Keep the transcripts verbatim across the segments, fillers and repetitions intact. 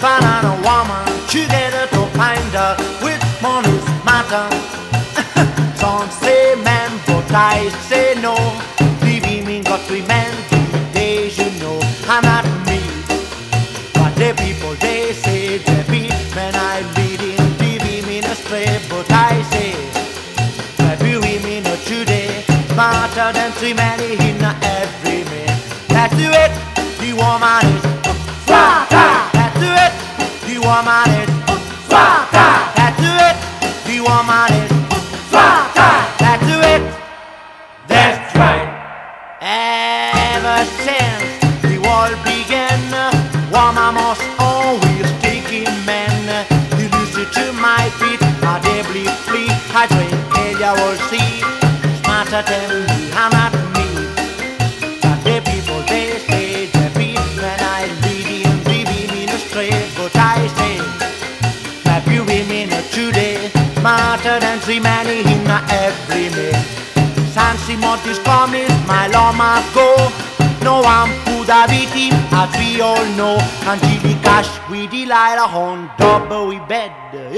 man and a woman together to find out which one is matter. Some say man, but I say no. The women got three men, they should know, and not me. But the people they say they be when I leading the women astray. But I say that the women are today smarter than three men in every man. That's it, the woman is smarter. That's it, the woman is smarter. That's it, the woman is smarter. That's it. That's right. Ever since the world began, woman must always take in man. You listen to my feet, I deeply free. I drink till you will see. Smarter than me, I'm not me. But the people they say they be when I lead in the women astray. But I say that you women are today smarter than three men in every man. Sansi Montis promise my lama go. No one could have it him, as we all know. Until the cash with Delilah on double we bed.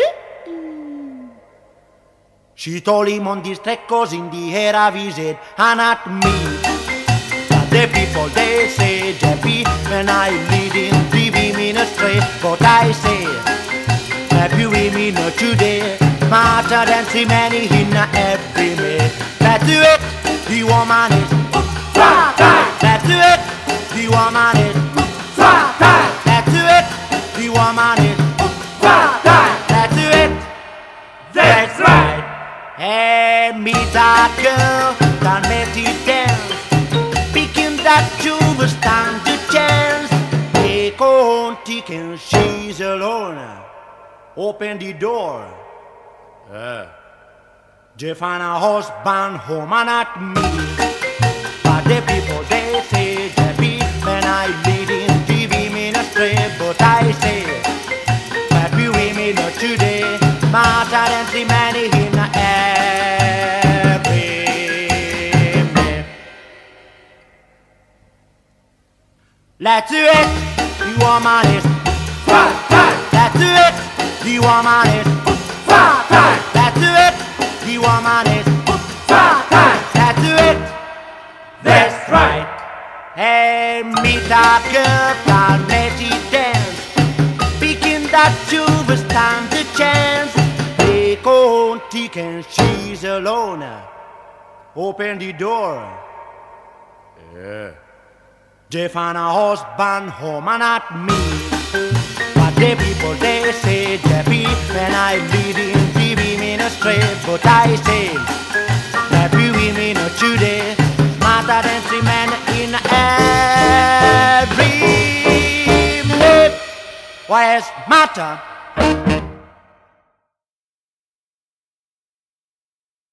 She told him on this track cause in the air I visit, and not me. But the people they say they be when I lead in the women astray. But I say happy women are today smarter than three men in every man. That's it, the woman is smarter. That's it, the woman is smarter. That's it, the woman is smarter. That's it. That's right. Hey, meet that girl, can make it dance. Picking that tube stand the chance. Take her own ticket, she's alone. Open the door. Uh. They find a husband home and not me. But the people they say they be when I lead in the women astray. But I say that we women are today smarter than three men in every man. Let's do it, the woman is smarter. Let's do it, the woman is smarter. Let's do it, the woman is smarter. Let's do it. That's right. Hey, meet that girl, can make it dance. Picking that tube stand the chance. Take her own ticket, she's alone. Open the door. Yeah. They find a husband home and not me. But the people they say they be when I lead in the women astray. But I say that we women are today smarter than three men in every man. Why it's matter?